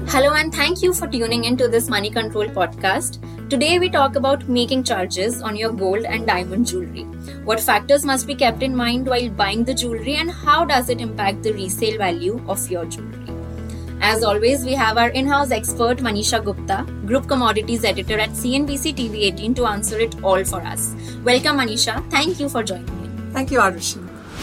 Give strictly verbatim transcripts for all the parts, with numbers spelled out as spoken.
Hello and thank you for tuning into this Money Control podcast. Today we talk about making charges on your gold and diamond jewelry. What factors must be kept in mind while buying the jewelry and how does it impact the resale value of your jewelry? As always, we have our in-house expert Manisha Gupta, Group Commodities Editor at C N B C T V eighteen to answer it all for us. Welcome Manisha. Thank you for joining in. Thank you, Arushi.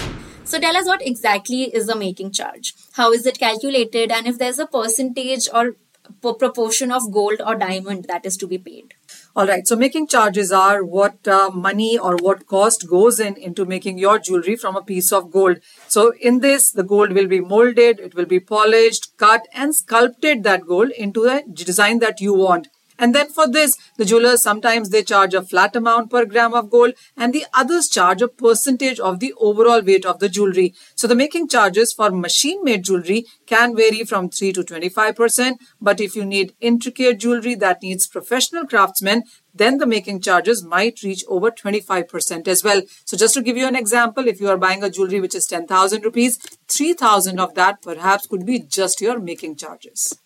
So tell us what exactly is the making charge? How is it calculated? And if there's a percentage or p- proportion of gold or diamond that is to be paid? All right. So making charges are what uh, money or what cost goes in into making your jewelry from a piece of gold. So in this, the gold will be molded, it will be polished, cut and sculpted that gold into the design that you want. And then for this, the jewelers, sometimes they charge a flat amount per gram of gold and the others charge a percentage of the overall weight of the jewelry. So the making charges for machine-made jewelry can vary from three to twenty-five percent. But if you need intricate jewelry that needs professional craftsmen, then the making charges might reach over twenty-five percent as well. So just to give you an example, if you are buying a jewelry which is ten thousand rupees, three thousand of that perhaps could be just your making charges.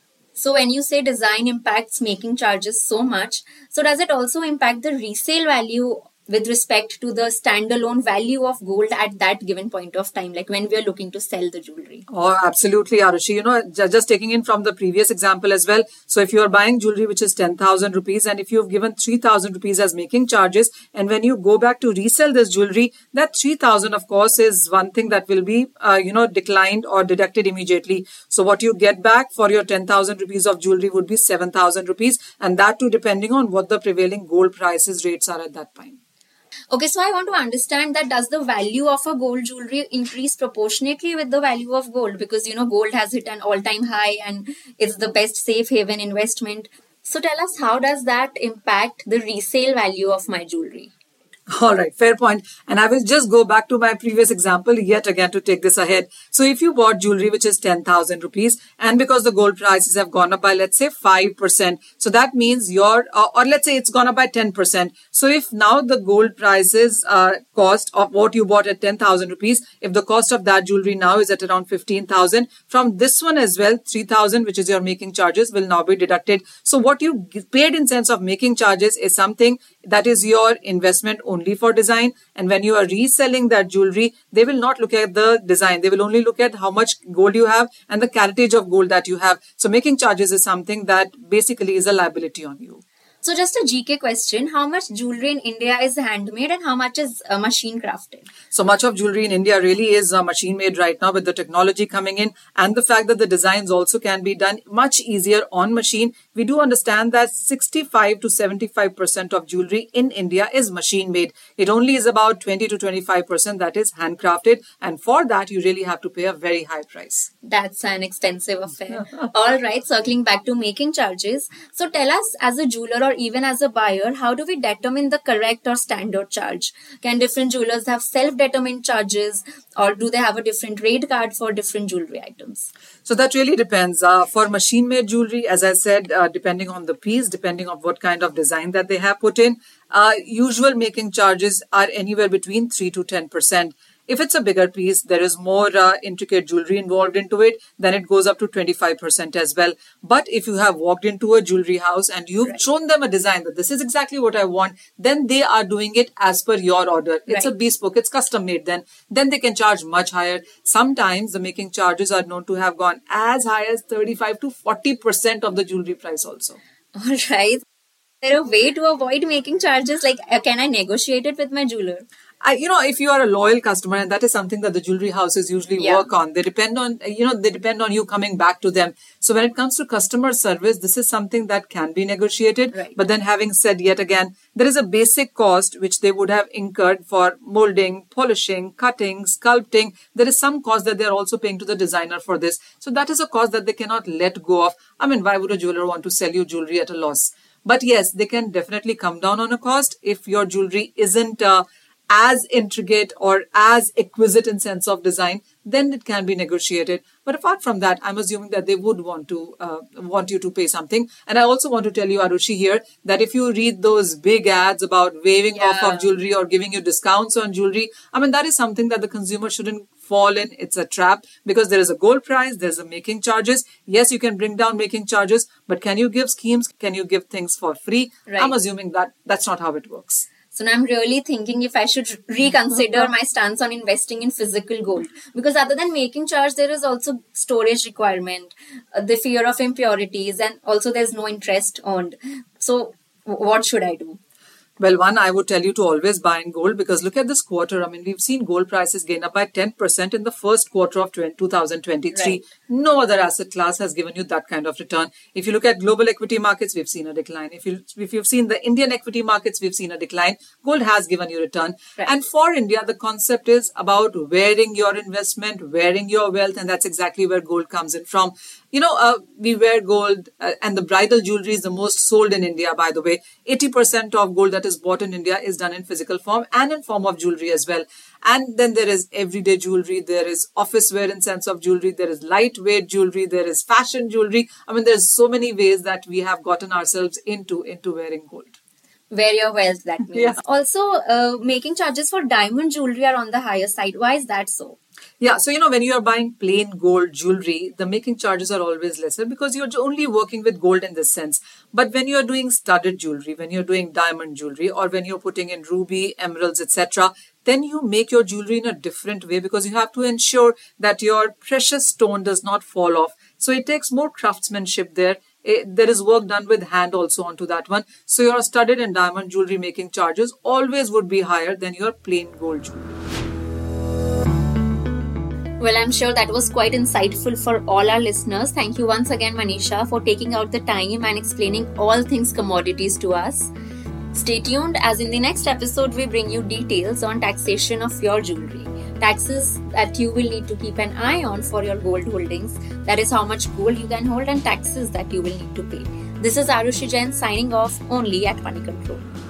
So when you say design impacts making charges so much, so does it also impact the resale value with respect to the standalone value of gold at that given point of time, like when we are looking to sell the jewelry? Oh, absolutely, Arushi. You know, just taking in from the previous example as well. So if you are buying jewelry which is ten thousand rupees and if you have given three thousand rupees as making charges, and when you go back to resell this jewelry, that three thousand of course is one thing that will be, uh, you know, declined or deducted immediately. So what you get back for your ten thousand rupees of jewelry would be seven thousand rupees, and that too depending on what the prevailing gold prices rates are at that time. Okay, so I want to understand that does the value of a gold jewelry increase proportionately with the value of gold? Because, you know, gold has hit an all-time high and it's the best safe haven investment. So tell us, how does that impact the resale value of my jewelry? All right, fair point. And I will just go back to my previous example yet again to take this ahead. So if you bought jewelry which is ten thousand rupees and because the gold prices have gone up by, let's say, five percent. So that means your, uh, or let's say it's gone up by ten percent. So if now the gold prices uh, cost of what you bought at ten thousand rupees, if the cost of that jewelry now is at around fifteen thousand, from this one as well, three thousand, which is your making charges, will now be deducted. So what you paid in sense of making charges is something that is your investment only for design, and when you are reselling that jewelry, they will not look at the design, they will only look at how much gold you have and the caratage of gold that you have. So making charges is something that basically is a liability on you. So just a G K question, how much jewelry in India is handmade and how much is uh, machine crafted? So much of jewelry in India really is uh, machine made right now with the technology coming in and the fact that the designs also can be done much easier on machine. We do understand that sixty-five to seventy-five percent of jewelry in India is machine made. It only is about twenty to twenty-five percent that is handcrafted, and for that you really have to pay a very high price. That's an expensive affair. All right, circling back to making charges. So tell us, as a jeweler or even as a buyer, how do we determine the correct or standard charge? Can different jewelers have self-determined charges, or do they have a different rate card for different jewelry items? So that really depends. Uh, for machine-made jewelry, as I said, uh, depending on the piece, depending on what kind of design that they have put in, uh, usual making charges are anywhere between three to ten percent. If it's a bigger piece, there is more uh, intricate jewelry involved into it, then it goes up to twenty-five percent as well. But if you have walked into a jewelry house and you've right. shown them a design that this is exactly what I want, then they are doing it as per your order. It's right. a bespoke, it's custom made then. Then they can charge much higher. Sometimes the making charges are known to have gone as high as thirty-five to forty percent of the jewelry price also. All right. Is there a way to avoid making charges? Like, uh, can I negotiate it with my jeweler? I, you know, if you are a loyal customer, and that is something that the jewelry houses usually yeah. work on, they depend on, you know, they depend on you coming back to them. So when it comes to customer service, this is something that can be negotiated. Right. But then having said yet again, there is a basic cost which they would have incurred for molding, polishing, cutting, sculpting. There is some cost that they are also paying to the designer for this. So that is a cost that they cannot let go of. I mean, why would a jeweler want to sell you jewelry at a loss? But yes, they can definitely come down on a cost if your jewelry isn't uh, as intricate or as exquisite in sense of design, then it can be negotiated. But apart from that, I'm assuming that they would want to uh, want you to pay something. And I also want to tell you, Arushi, here that if you read those big ads about waiving yeah. off of jewelry or giving you discounts on jewelry, I mean, that is something that the consumer shouldn't fall in. It's a trap because there is a gold price, there's a making charges. Yes, you can bring down making charges, but can you give schemes? Can you give things for free? Right. I'm assuming that that's not how it works. So now I'm really thinking if I should reconsider my stance on investing in physical gold. Because other than making charge, there is also storage requirement, uh, the fear of impurities, and also there's no interest earned. So w- what should I do? Well, one, I would tell you to always buy in gold because look at this quarter. I mean, we've seen gold prices gain up by ten percent in the first quarter of two thousand twenty-three. Right. No other asset class has given you that kind of return. If you look at global equity markets, we've seen a decline. If, you, if you've seen the Indian equity markets, we've seen a decline. Gold has given you return. Right. And for India, the concept is about wearing your investment, wearing your wealth, and that's exactly where gold comes in from. You know, uh, we wear gold uh, and the bridal jewelry is the most sold in India, by the way. eighty percent of gold that is bought in India is done in physical form and in form of jewelry as well. And then there is everyday jewelry. There is office wear in sense of jewelry. There is lightweight jewelry. There is fashion jewelry. I mean, there's so many ways that we have gotten ourselves into, into wearing gold. Wear your wealth, that means. Yeah. Also, uh, making charges for diamond jewelry are on the higher side. Why is that so? Yeah, so you know, when you are buying plain gold jewelry, the making charges are always lesser because you're only working with gold in this sense. But when you're doing studded jewelry, when you're doing diamond jewelry, or when you're putting in ruby, emeralds, et cetera, then you make your jewelry in a different way because you have to ensure that your precious stone does not fall off. So it takes more craftsmanship there. It, there is work done with hand also onto that one. So your studded and diamond jewelry making charges always would be higher than your plain gold jewelry. Well, I'm sure that was quite insightful for all our listeners. Thank you once again, Manisha, for taking out the time and explaining all things commodities to us. Stay tuned, as in the next episode, we bring you details on taxation of your jewelry. Taxes that you will need to keep an eye on for your gold holdings. That is how much gold you can hold and taxes that you will need to pay. This is Arushi Jain signing off only at Money Control.